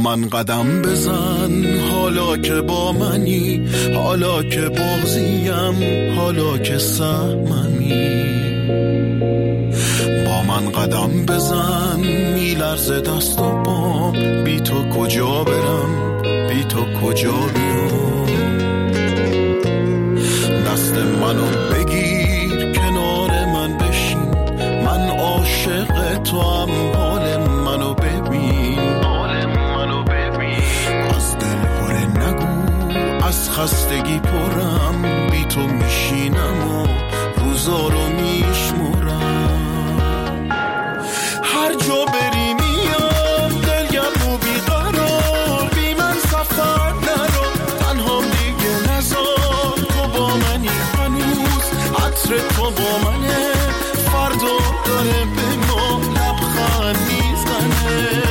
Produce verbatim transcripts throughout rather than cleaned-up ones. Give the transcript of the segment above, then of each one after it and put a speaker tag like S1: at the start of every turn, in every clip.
S1: من قدم بزن حالا که با منی، حالا که بغضیم، حالا که سهممی. با من قدم بزن میلرزه دست و پام، بی تو کجا برم، بی تو کجا بیام. دست منو بگیر کنار من بشین، من عاشق تو هم، حال منو ببین، حال منو ببین. از دل پره نگو، از خستگی پرم، بی تو میشینم و روزا رو میشمرم. هر جا بری میام دلگرم و بیقرار، بی من سفر نرو، تنها دیگه نزار. تو با منی هنوز، عطر تو با منه، فردا داره به ما لبخند میزنه.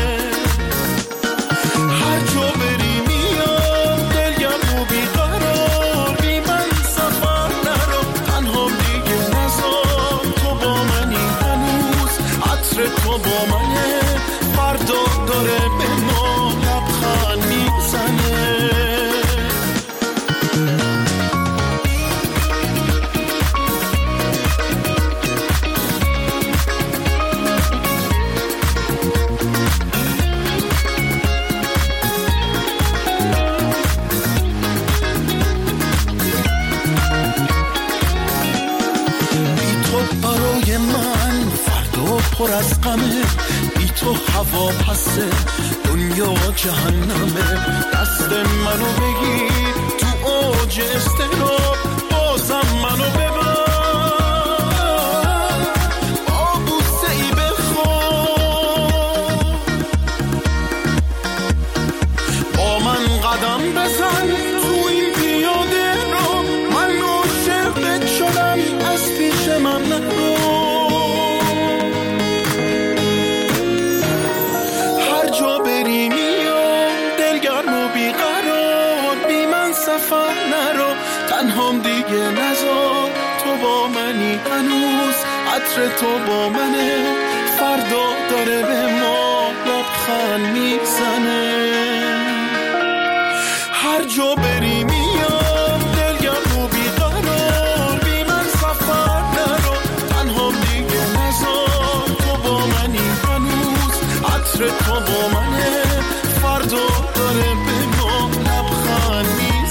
S1: هر جا بری میام دلگرم و بیقرار، بی من سفر نرو، تنها دیگه نزار. تو با منی هنوز، عطر تو با منه، فردا داره به ما لبخند میزنه. پر از غمه، بی تو هوا پسه، دنیا جهنمه. دست منو بگیر تو اوج استراب، بازم منو ببر، با بوسه ای بخواب. با من قدم بزن تو این پیاده رو، من عاشقت شدم، از پیش من نرو. سفر نرو، تنهام دیگه نزار. تو با منی هنوز، عطر تو با منه، فردا داره به ما لبخند میزنه. هر جا بری میام دلگرم و بیقرار، بی من سفر نرو، تنهام دیگه نزار. تو با منی هنوز، عطر تو با منه، فردا داره به ما لبخند میزنه.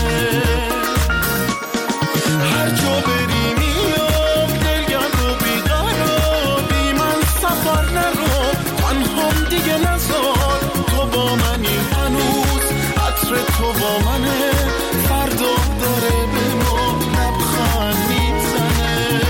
S1: هر جا بری میام دلگرم و بیقرار، بی من سفر نرو، تنهام دیگه نزار. تو با منی هنوز، عطر تو با منه، فردا داره به ما لبخند میزنه.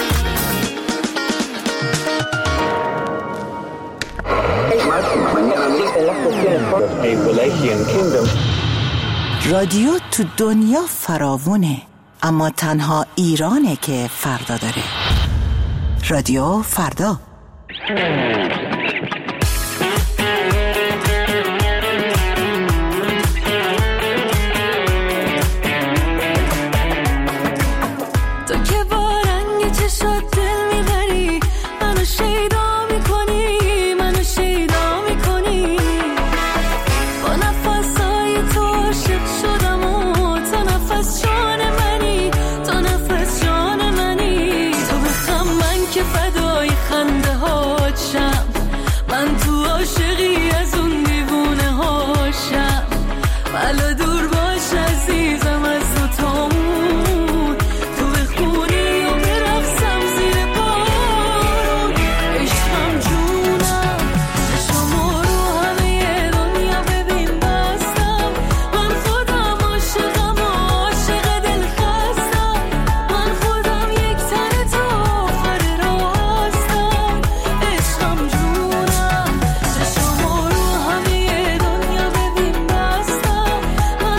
S2: رادیو تو دنیا فراوونه، اما تنها ایرانه که فردا داره. رادیو فردا.
S3: تو که با رنگ چشات دل میبری، منو شیدا میکنی، منو شیدا میکنی. با نفسای تو عاشق شدم و تو نفس جان منی، تو نفس جان منی. تو بخم من که فدای خنده هاشم، من تو عاشقی از اون دیوونه هاشم. بلا دور باش عزیزم از تو تامون، تو بخونی و برقصم زیر بارون. عشقم جونم، چشمو رو همه دنیا ببین بستم. من خودم عاشقم و عاشق دل خستم. من خودم یک تن تو آخر راه هستم. عشقم جونم، چشمو رو همه دنیا ببین بستم. من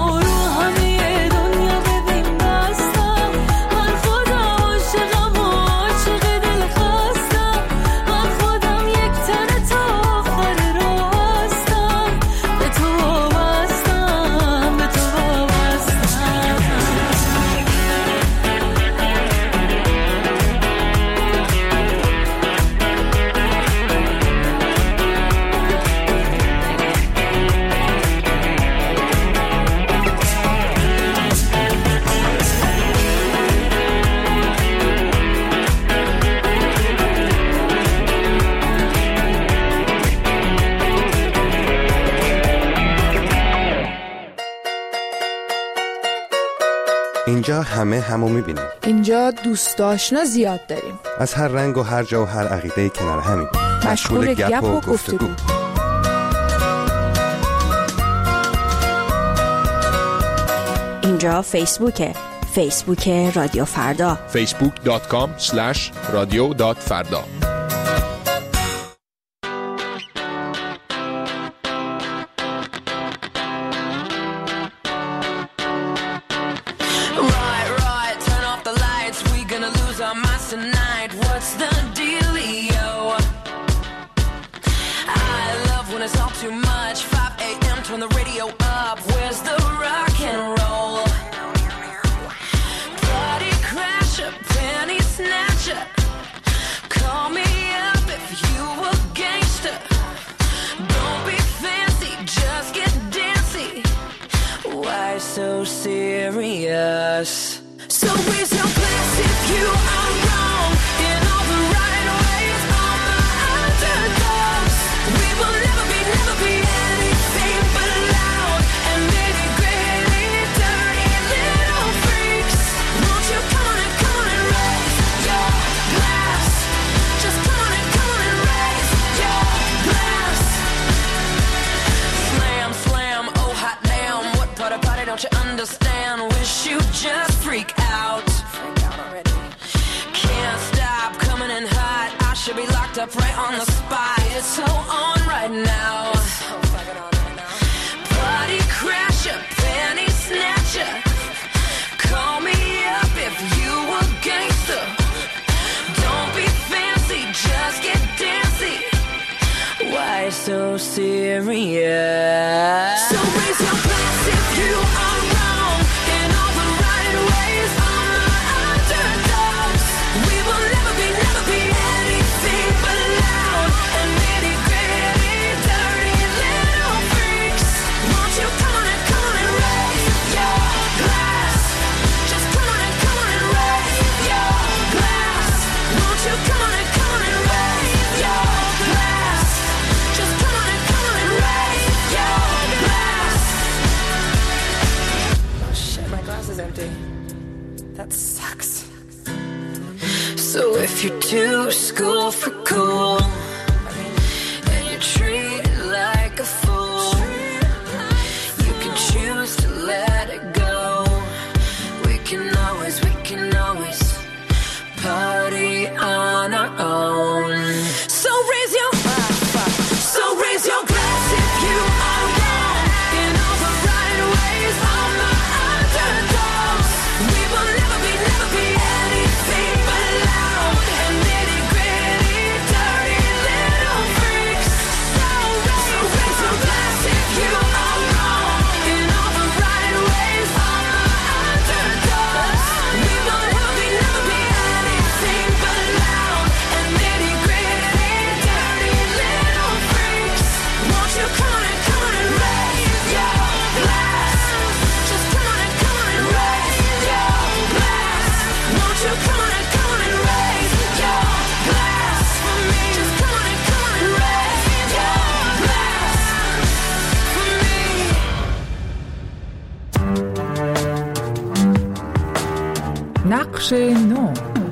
S4: اینجا همه همو میبینیم.
S5: اینجا دوست آشنا زیاد داریم.
S4: از هر رنگ و هر جا و هر عقیده کنار همین.
S5: مشغول گپ و گفتگو.
S6: اینجا فیسبوکه. فیسبوک رادیو فردا.
S7: فیسبوک دات کام اسلش رادیو دات فردا.
S3: So serious. So raise your glass if you are wrong in all the right ways. All my underdogs, we will never be, never be anything but loud and nitty gritty, dirty little freaks. Won't you come on and come on and raise your glass? Just come on and come on and raise your glass. Slam, slam, oh hot damn, what part of party don't you understand? Wish you just freak out. Freak out already. Can't stop coming in hot. I should be locked up right on the spot. It's so on right now. It's so fucking on right now. Party crasher, penny snatcher. Call me up if you a gangster. Don't be fancy, just get dancy. Why so serious? So raise your glass if you are wrong in all the right ways. All my underdogs, we will never be, never be anything but loud and nitty gritty, dirty little freaks. Won't you come on and come on and raise your glass? Just come on and come on and raise your glass. Won't you come on and come on and raise your glass? Just come on and come on and raise your glass. Oh shit, my glass is empty. That sucks. So if you're too school for cool and you treat it like a fool, you can choose to let it go. We can always, we can always party on our own. So raise your So raise your glass if you are wrong in all the right ways. All my underdogs, we will never be, never be anything but loud and nitty gritty, dirty little freaks. So raise, so raise your glass if you are wrong in all the right ways. All my underdogs, we will never be, never be anything but loud and nitty gritty, dirty little freaks. Won't you come on and come on and raise your glass? Just come on and come on and raise your glass. Won't you come on and come on and raise your glass for me? Just come on and come on and raise your glass for me.
S5: نقش نو.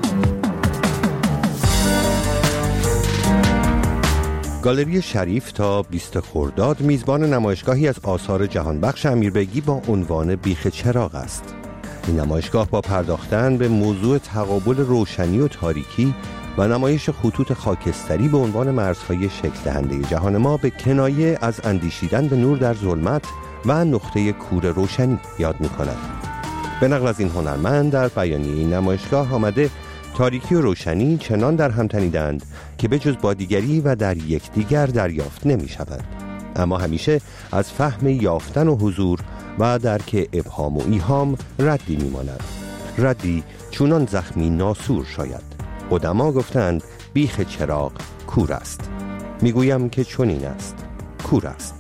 S4: گالری شریف تا بیست خرداد میزبان نمایشگاهی از آثار جهانبخش امیربگی با عنوان بیخ چراغ است. این نمایشگاه با پرداختن به موضوع تقابل روشنی و تاریکی و نمایش خطوط خاکستری به عنوان مرزهای شکل دهنده جهان ما به کنایه از اندیشیدن به نور در ظلمت و نقطه کور روشنی یاد می کند. به نقل از این هنرمند در بیانیه این نمایشگاه آمده تاریکی و روشنی چنان در هم تنیدند که به جز با دیگری و در یکدیگر دریافت نمی شود، اما همیشه از فهم یافتن و حضور و درک ابهام و ایهام ردی می ماند. ردی چونان زخمی ناسور شاید. قدما گفتند بیخ چراغ کور است. میگویم که چنین است، کور است.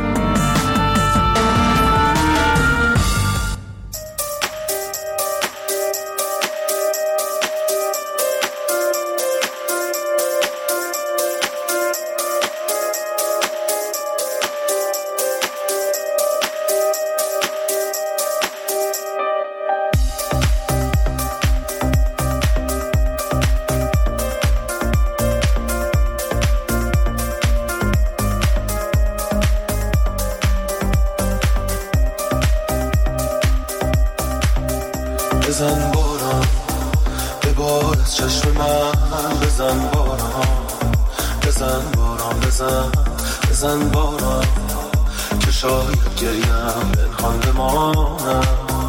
S1: بزن باران به بار از چشم من، بزن باران بزن باران بزن بزن باران که شاید گریم پنهان بماند.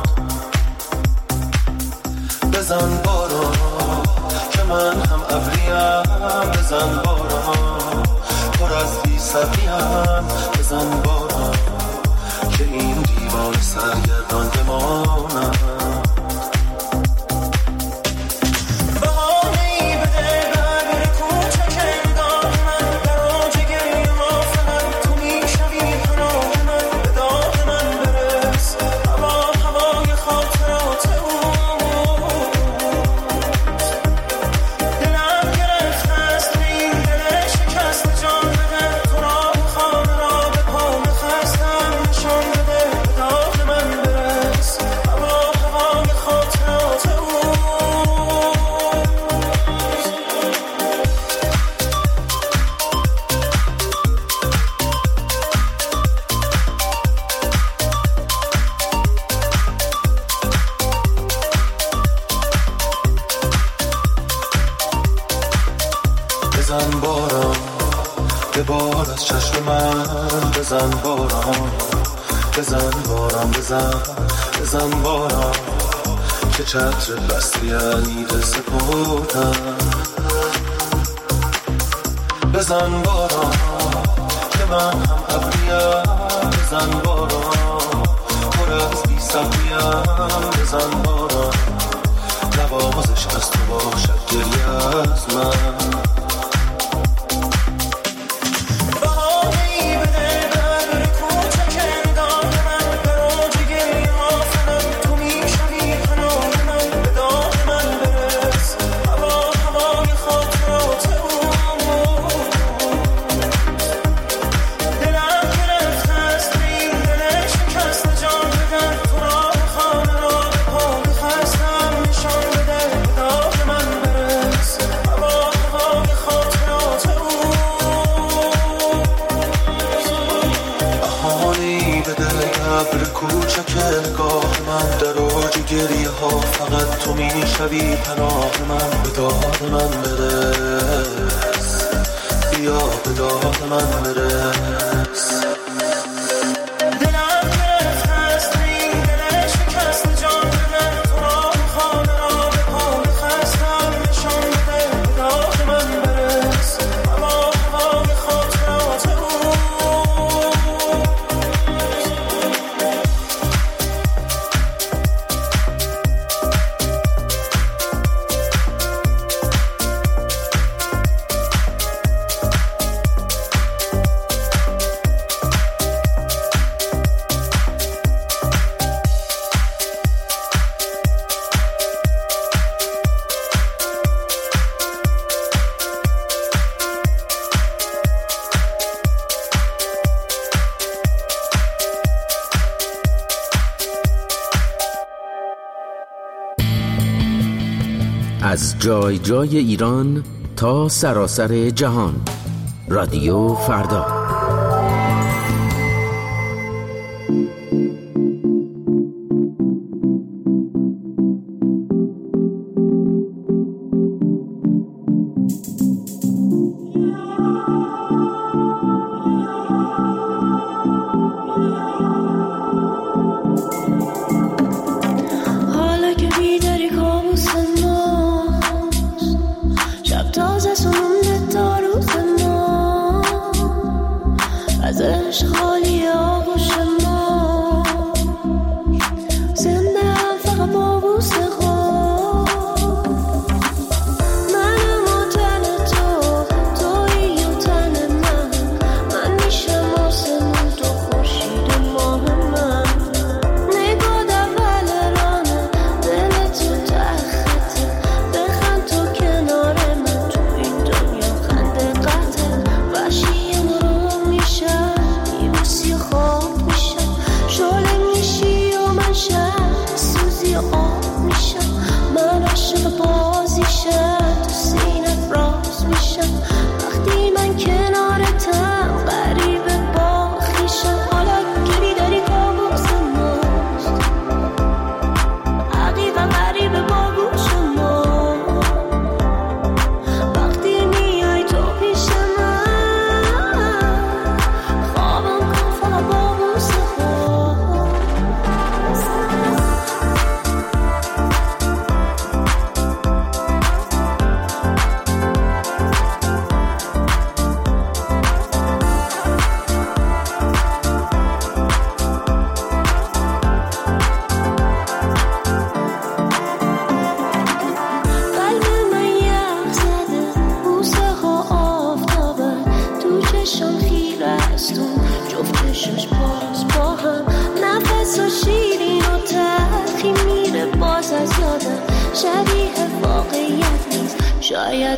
S1: بزن باران که من هم ابریم، بزن باران پر از بی صبریم، بزن باران که این دیوان سرگردان بماند. بزن باران به بار از چشم من، بزن باران بزن باران بزن بزن باران که چتر بستی علیده سپردم. بزن باران که من هم ابریم، بزن باران پر از بی صبریم، بزن باران نوازش از تو باشد گریه از من. گریه ها فقط تو میشوی پناه من، به داد من برس، بیا به داد من برس. دلم گرفت هست این دل شکست جان بده، تو را خانه را به پا خستم نشان بده، به داد من برس، هوا هوای خاطرات او.
S8: از جای جای ایران تا سراسر جهان، رادیو فردا.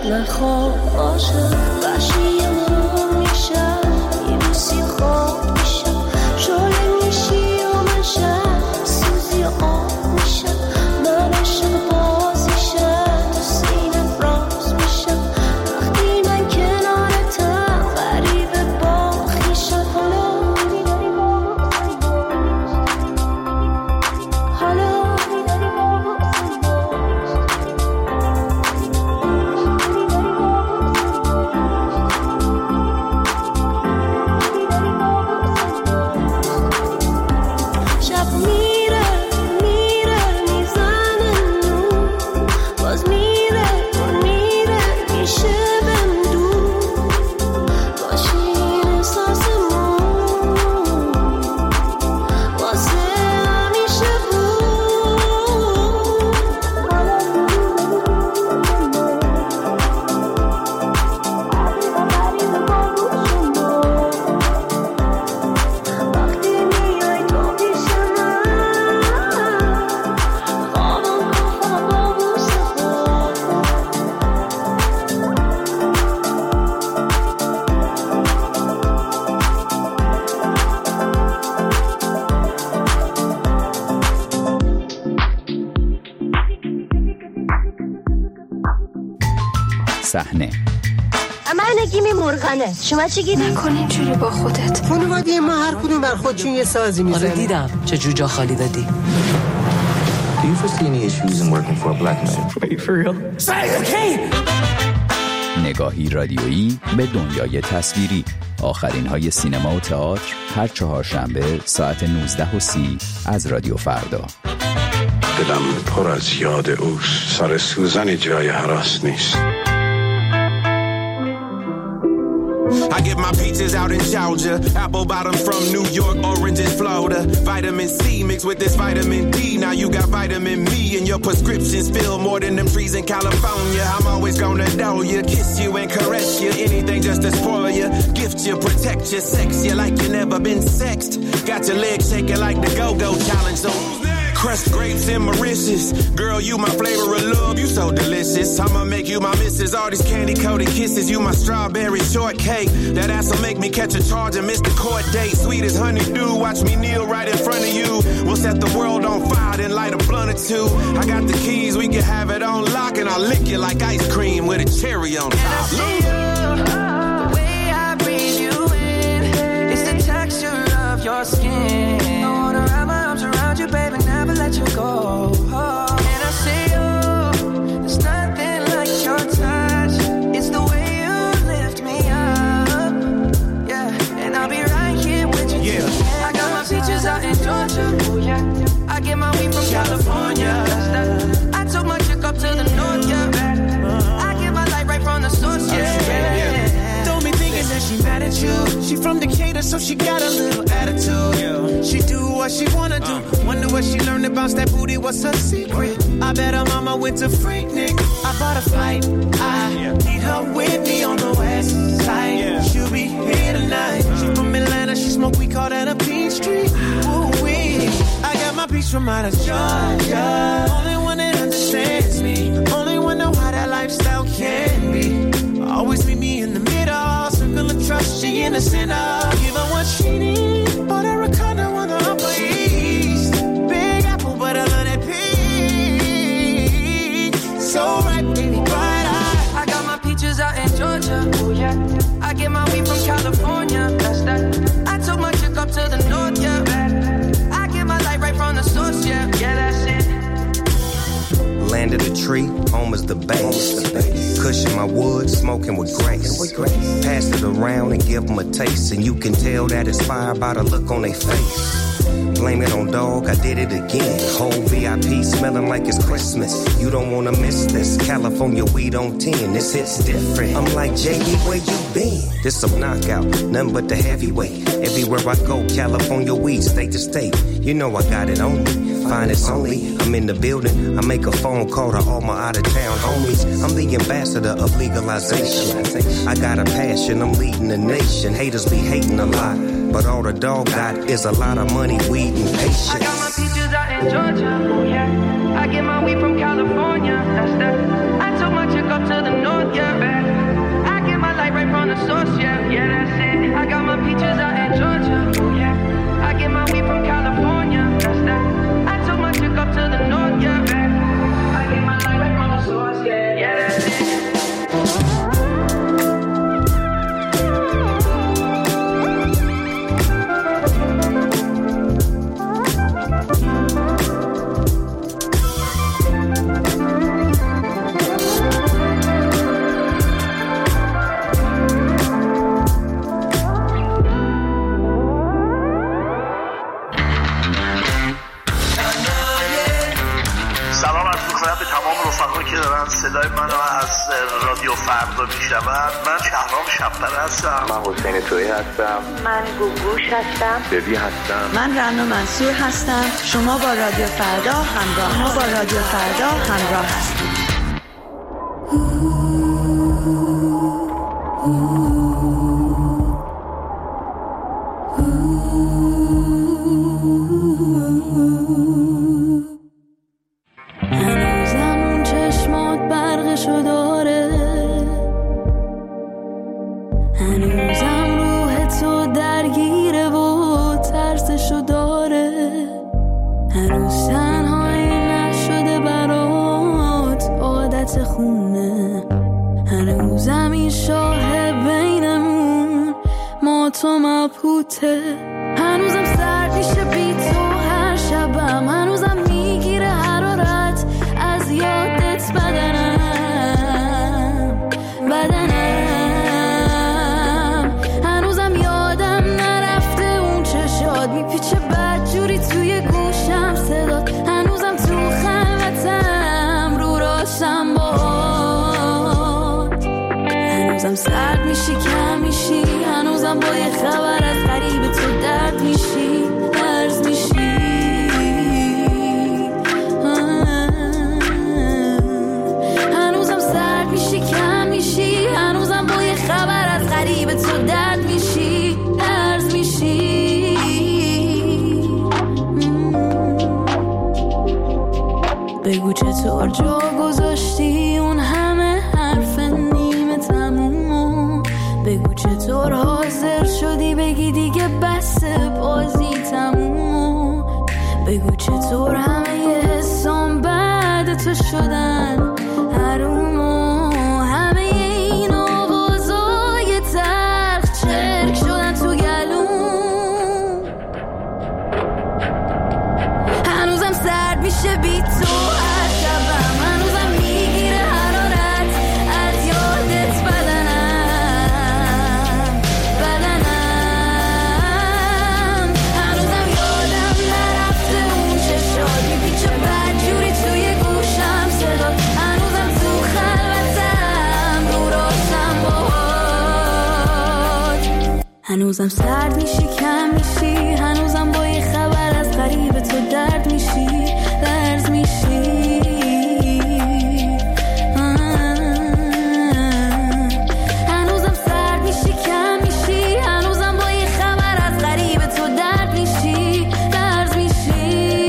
S3: شب نخواب عاشق وحشی ما میشم میبوسی خواب میشم شعله میشی و من شب سوزی آب میشم من عاشق باز میشم تو سینه راز میشم وقتی من کنارتم غریبه با خویشم حالا میداری با حالا میداری با
S9: صحنه
S10: من نگیمی مرغنه شما چی گیدی؟
S5: نکن اینجوری با خودت.
S11: خانواده ما هر کدوم بر خودشون یه سازی میزنن.
S12: آره دیدم چه جوجا خالی دادی.
S13: Do you foresee any issues in working for a black man?
S12: Are you for real?
S9: نگاهی رادیویی به دنیای تصویری. آخرین های سینما و تئاتر هر چهارشنبه ساعت نوزده و سی از رادیو فردا.
S14: دلم پر از یاد اوست. سر سوزن جای هراس نیست.
S15: I get my peaches out in Georgia, apple bottom from New York, oranges Florida. Vitamin C mixed with this vitamin D. Now you got vitamin me and your prescriptions fill more than them trees in California. I'm always gonna know you, kiss you and caress you. Anything just to spoil you, gift you, protect you, sex you like you never been sexed. Got your legs shaking like the go-go challenge. So crushed grapes and Mauritius. Girl, you my flavor of love, you so delicious. I'ma make you my missus. All these candy-coated kisses, you my strawberry shortcake. That ass'll make me catch a charge and miss the court date. Sweet as honeydew, watch me kneel right in front of you. We'll set the world on fire, then light a blunt or two. I got the keys, we can have it on lock, and I'll lick you like ice cream with a cherry on top.
S3: And I see you, the way I breathe you in. It's the texture of your skin. I wanna wrap my arms around you, baby, never let you go. Oh. And I see you, there's nothing like your touch. It's the way you lift me up, yeah. And I'll be right here with you. Yeah. I got my peaches out in Georgia. Oh yeah. I get my weed from California. I took my chick up to the north, yeah. I get my light right from the source, yeah. Don't be thinking that she mad at you. She from Decatur, so she got a little attitude. Yeah. She do what she wanna do. Uh. Wonder what she learned to bounce that booty. What's her secret? I bet her mama went to Freaknik. I bought a flight. I yeah. need her with me on the west side. Yeah. She'll be here tonight. Uh. She from Atlanta. She smoke. We call that a Peachtree. Ooh wee. I got my peach from out of Georgia. Only one that understands me. Only one know how that lifestyle can be. Always meet me in the middle. Circle of trust. She in the center. Give her what she needs. Bought her a condo on the Upper East. Big apple, but I love that peach. So ripe, baby, bright eye. I got my peaches out in Georgia. Oh yeah. I get my weed from California. That's that. I took my chick up to the north, yeah. I get my light right from the source, yeah. Yeah, that's it.
S13: Land of the tree, home is the base. Cushion my wood, smoking with grace. Pass it around and give them a taste, and you can tell that it's fire by the look on their face. Blame it on dog, I did it again. Whole V I P smelling like it's Christmas. You don't wanna miss this. California weed on ten, this hits different. I'm like, J D, where you been? This some knockout, nothing but the heavyweight. Everywhere I go, California weed, state to state. You know I got it on me. Finest only, I'm in the building. I make a phone call to all my out-of-town homies. I'm the ambassador of legalization. I got a passion, I'm leading the nation. Haters be hating a lot, but all the dog got is a lot of money, weed, and patience.
S3: I got my peaches out in Georgia, oh yeah. I get my weed from California, that's that. I took my chick up to the north, yeah.
S16: the source, yeah, yeah, that's it. I got my peaches out in Georgia, oh yeah. I get my weed from California, that's that. I took my chick up to the north, yeah, man. I get my life from the source, yeah, yeah, that's it.
S17: که دارن صدای منو از رادیو فردا میشنون. من شهرام شب‌پره هستم.
S18: من حسین تویی هستم.
S19: من گوگوش هستم.
S18: ببی هستم.
S20: من رنا منصور هستم. شما با رادیو فردا همراه شما با رادیو فردا همراه هستید.
S3: هنوزم سرد میشه بی تو هر شبم، هنوزم میگیره حرارت از یادت بدنم بدنم هنوزم یادم نرفته اون چشات میپیچه بدجوری توی گوشم صدات، هنوزم تو خلوتم رو راشم باد، هنوزم سرد میشی کم میشی، هنوزم با یه خبر از قریب تو درد میشی درز میشی، هنوزم سرد میشی کم میشی، هنوزم با یه خبر از قریب تو درد میشی درز میشی. بگو چطور جا گذاشتی اون همه حرف نیمه تمومو، بگو چطور حاضر شدی بگی دیگه بس بازی تمومو، بگو چطور همه یه حسام بعد تو شدن حرومو، همه این آوازای تلخ چرک شدن تو گلوم، هنوزم سرد میشه بی تو هر شبم، هنوزم میگیره حرارت از یادت بدنم بدنم هنوزم یادم نرفته اون چشات میپیچه بدجوری توی گوشم صدات، هنوزم تو خلوتم رو راشم باهات، هنوزم سرد میشی کم میشی، هنوزم با یه خبر از قریب تو درد میشی درز میشی، هنوزم سرد میشی کم میشی، هنوزم با یه خبر از قریب تو درد میشی درز میشی.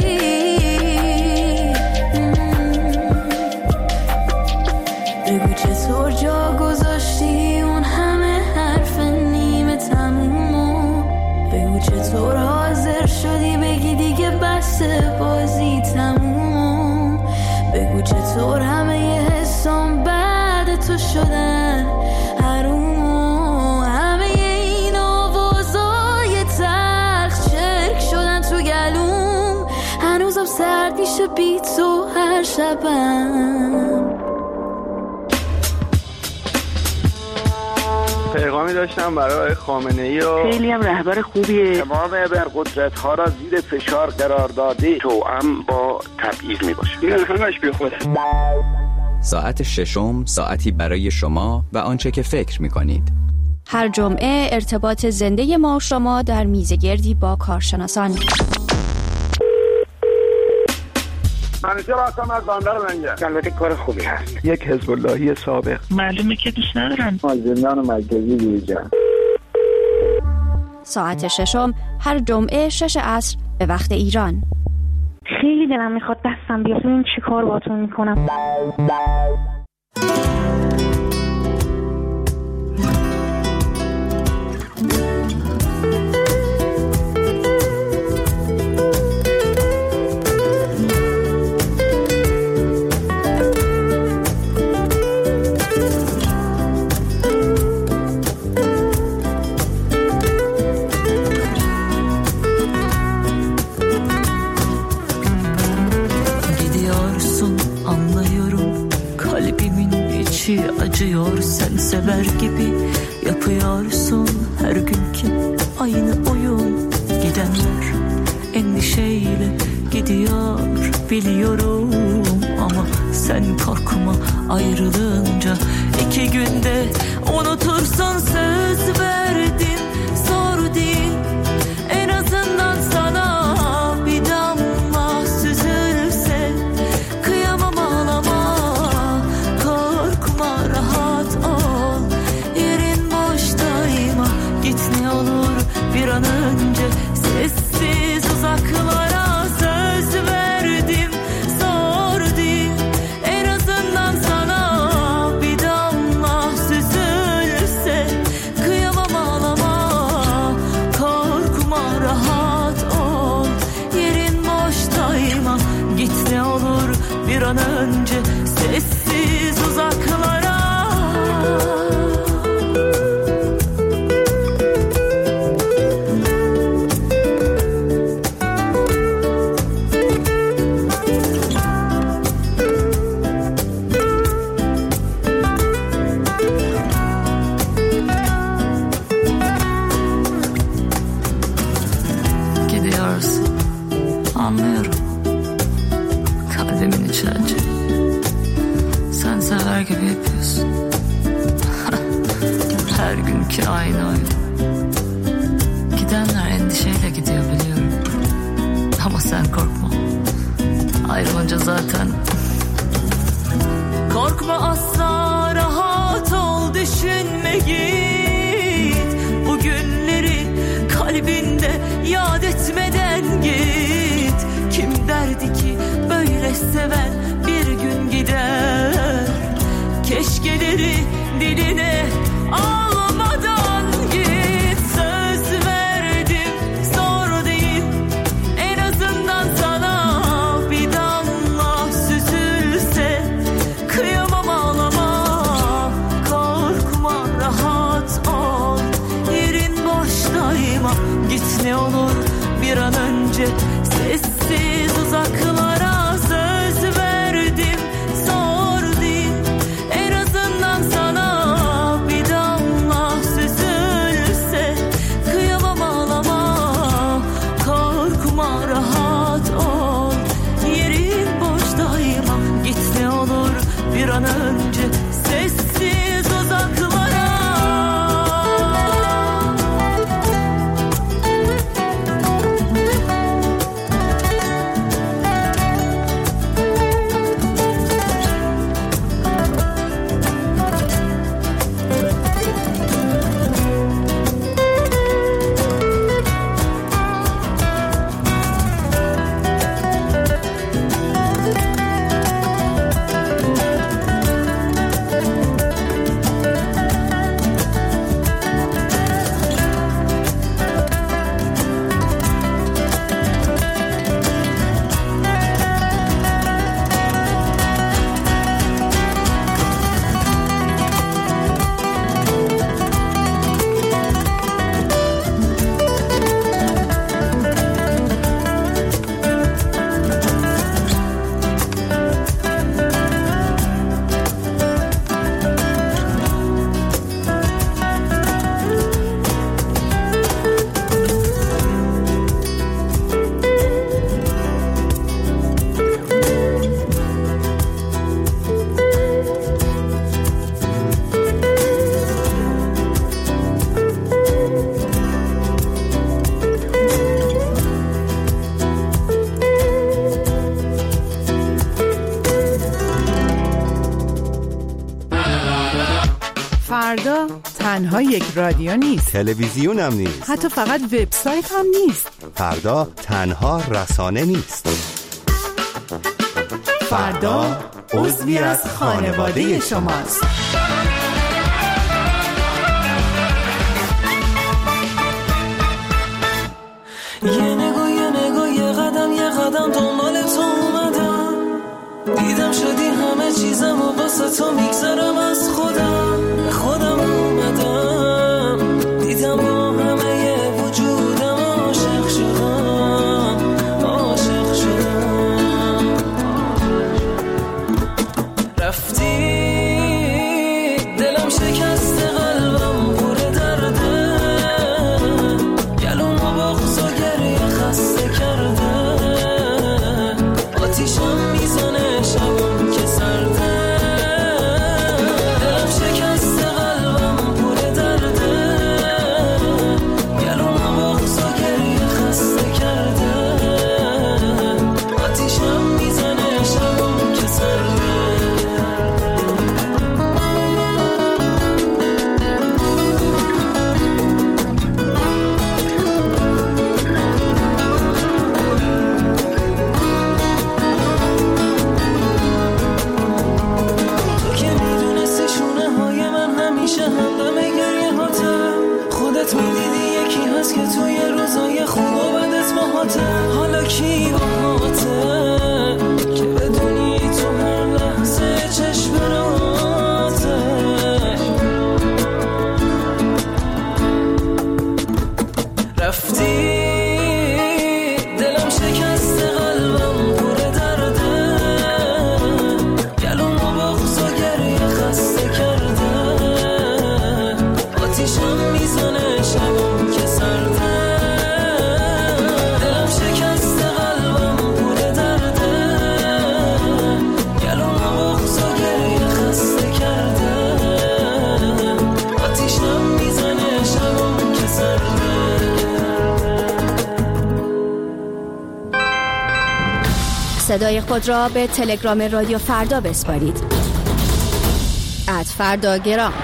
S3: بگو چطور جا گذاشتی اون همه حرف نیمه تمومو، بگو چطور حاضر شدی بگی دیگه بس بازی تمومو، بگو چطور همه یه حسام بعد تو شدن حرومو، همه این آوازای تلخ چرک شدن تو گلوم، هنوزم سرد میشه بی تو هر شبم.
S21: پیغامی داشتم برای خامنه‌ای و
S19: خیلی هم رهبر خوبیه،
S21: تمام ابرقدرت ها را زیر فشار قرار داده، توأم با تبعیض می باشه. این همش بی خوده.
S9: ساعت ششم ساعتی برای شما و آنچه که فکر می کنید.
S6: هر جمعه ارتباط زنده ما و شما در میزگردی با کارشناسان.
S21: منیجر هستم از بندر منجر. البته کار خوبی هست. یک حزب اللهی سابق.
S19: معلومه که دوست ندارم.
S21: از زندان مرکزی بیرون.
S6: ساعت ششم هر جمعه شش عصر به وقت ایران.
S19: خیلی دلم میخواد دستم بیاد، ببین چی کار باهاتون میکنم.
S3: acıyor, sen sever gibi yapıyorsun her günkü aynı oyun. Gidenler endişeyle gidiyor biliyorum, ama sen korkma, ayrılınca iki günde unutursun. Söz verdim, zor değil, en azından sana bir damla süzülse. Kıyamam, ağlama, korkma, rahat ol, yerin boştayma. Git ne olur bir an önce sessiz uzaklara. Söz verdim, zor değil, en azından sana bir damla süzülse. Kıyamam, ağlama, korkma, rahat ol, yerin boştayma. Git ne olur bir an önce sessiz uzaklara. Anlıyorum kalbimin içi acı. Sen sever gibi yapıyorsun. Her günkü aynı oyun. Gidenler endişeyle gidiyor biliyorum, ama sen korkma, ayrılınca zaten. Korkma asla, rahat ol, düşünme, git. Bu günleri kalbinde yad etmeden git. Kim derdi ki böyle seven bir gün gider? Keşkeleri diline almadan git. Söz verdim, zor değil, en azından sana bir damla süzülse. Kıyamam, ağlama, korkma, rahat ol, yerin boştayma. Git ne olur bir an önce sessiz uzaklara. Söz verdim, zor değil, en azından sana bir damla süzülse. Kıyamam, ağlama, korkma, rahat ol, yerin boştayma. Git ne olur bir an önce sessiz uzaklara.
S5: فردا تنها یک رادیو نیست،
S4: تلویزیون هم نیست،
S5: حتی فقط وبسایت هم نیست.
S4: فردا تنها رسانه نیست.
S5: فردا عضوی از خانواده شماست.
S3: یه نگاه یه نگاه یه قدم یه قدم دنبال تو اومدم. دیدم شدی همه چیزم و واسه تو میگذرم از خودم. خودم اومدم دیدم با همه وجودم عاشق شدم، عاشق شدم. رفتی
S6: خود را به تلگرام رادیو فردا بسپارید. ات فرداگرام.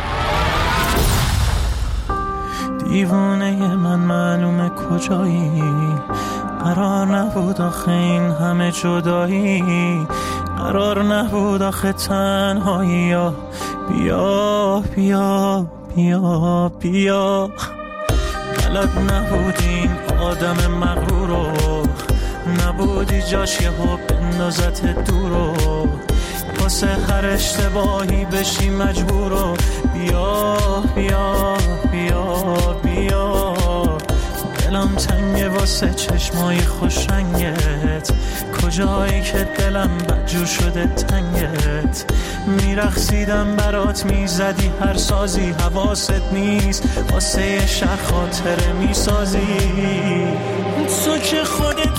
S2: دیوانه من معلومه کجایی، قرار نبود آخه این همه جدایی، قرار نبود آخه تنهایی. بیا بیا بیا بیا، بلد نبودین آدم مغرورو، نبودی جاش یه ها بندازت دورو، واسه هر اشتباهی بشی مجبورو. بیا بیا بیا بیا، دلم تنگه واسه چشمای خوش رنگت، کجایی که دلم بدجور شده تنگت. میرخصیدم برات میزدی هر سازی، حواست نیست واسه یه شهر خاطره میسازی. تو که خودت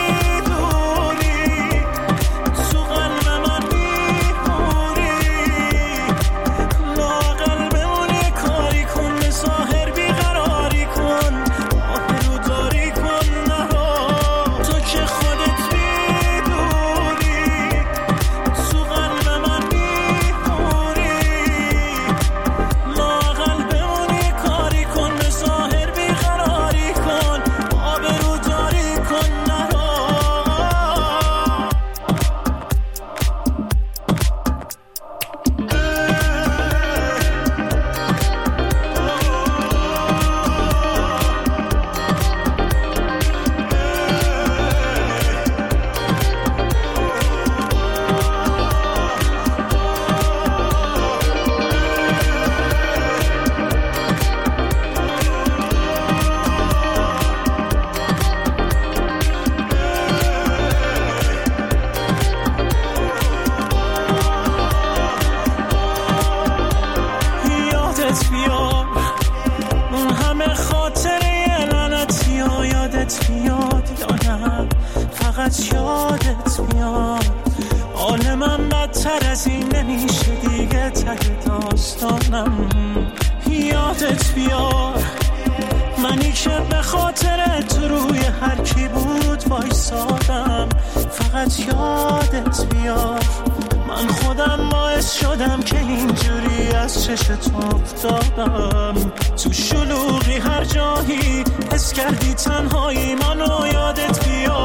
S2: یادت بیار، منی که به خاطر تو روی هر کی بود وایسادم. فقط یادت بیار، من خودم باعث شدم که اینجوری از چش تو افتادم. تو شلوغی هر جایی حس کردی تنهایی، منو یادت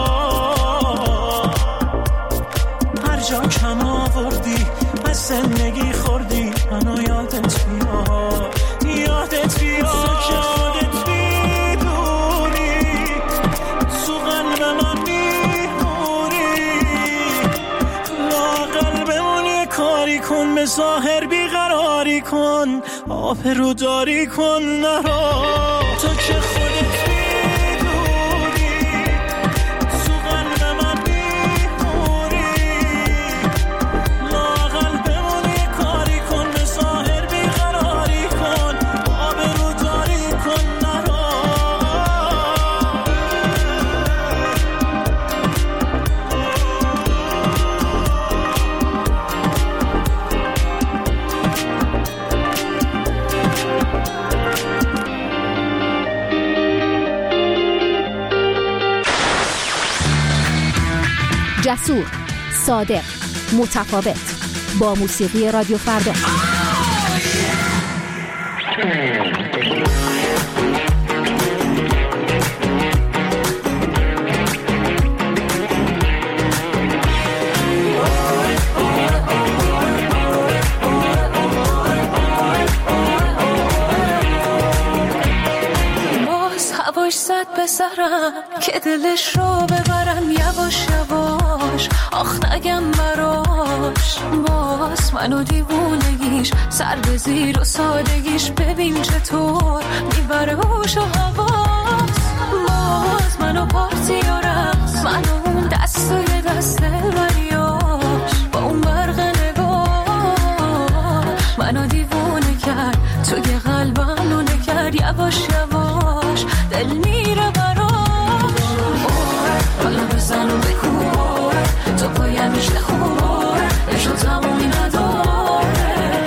S2: بیار. هر جا کم آوردی از زندگی خوردی، منو یادت بیار. یادت بیار که خودت بیدونی، تو قلب من بیموری. لااقل بمونی کاری کن، به ظاهر بیقراری کن، آبرو داری کن نرا. تو که خودت
S6: جسور، صادق، متفاوت، با موسیقی رادیو فردا.
S3: باز هواش زد به سرم که دلش رو ببرم یواش یواش، آخ نگم براش. باز منو دیوونگیش سر به زیر و سادگیش، ببین چطور میبره هوش و حواس. باز منو پارتی و رقص، منو اون دستای دست وریاش، با اون برق نگاه منو دیوونه کرد، توی قلبم نونه کرد. یواش یواش دل میره براش. حالا بزن و بکن، تو پایم میشه خوب، عشق تمومی نداره.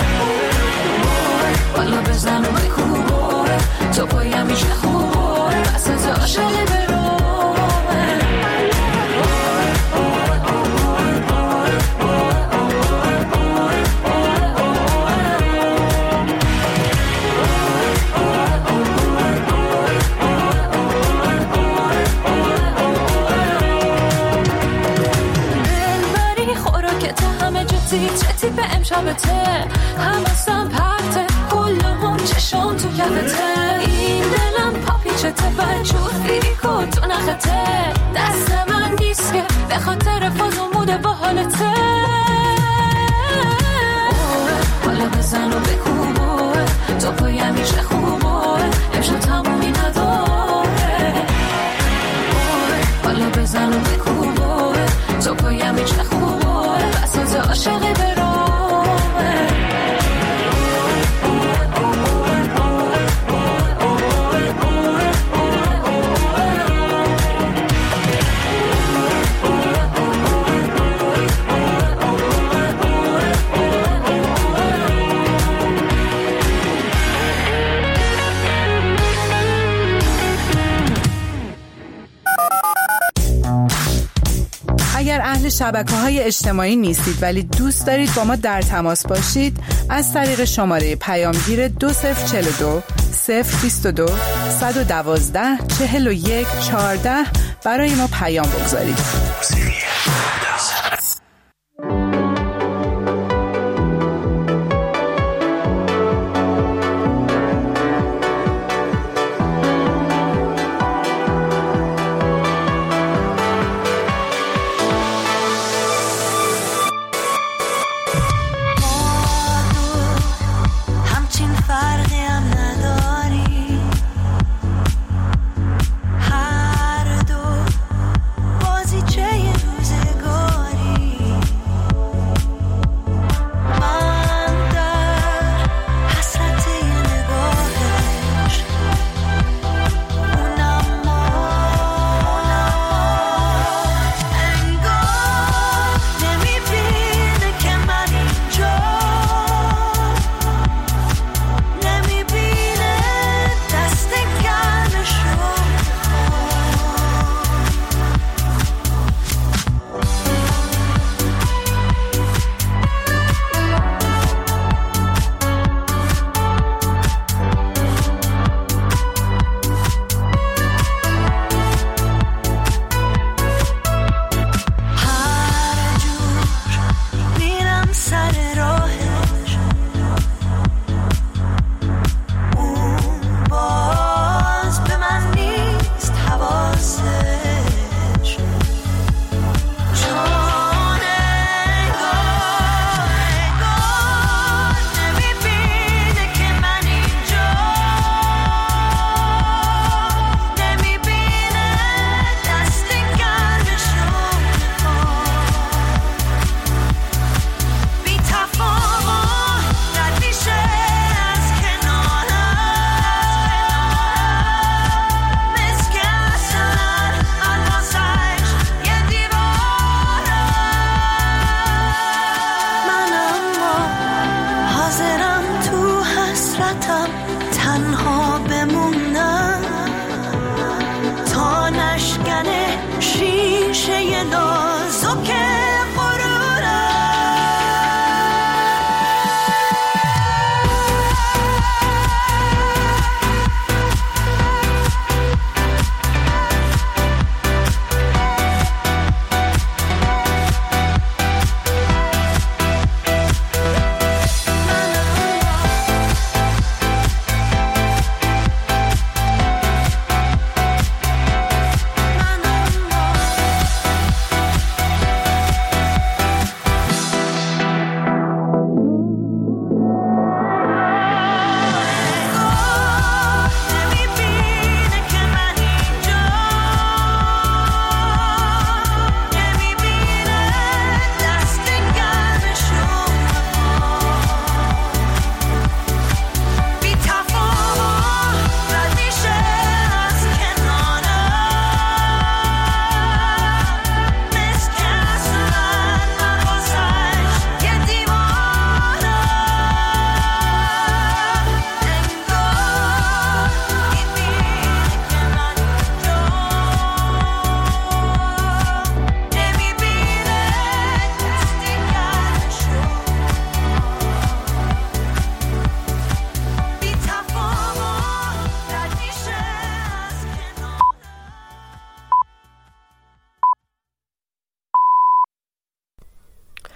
S3: حالا بزن و بکن، تو پایم میشه خوب، بس از عاشق برو. میپرسی چه تیپ امشبته، همسم پرته کلهم چشم تو کفته، این دلم پاپیچته و جور فیریکو تو نخته، دست من نیست که به خاطر فاز و موده با حالته، حالا بزن و بکوبه تو پایم میشه خوبه امشب تمومی نداره، حالا بزن و بکوبه تو پایم میشه خوبه بساز عاشقی برامه.
S5: اگر اهل شبکه‌های اجتماعی نیستید ولی دوست دارید با ما در تماس باشید، از طریق شماره پیامگیر دو صفر چهل و دو صفر بیست و دو صد و دوازده چهل و یک چهارده برای ما پیام بگذارید.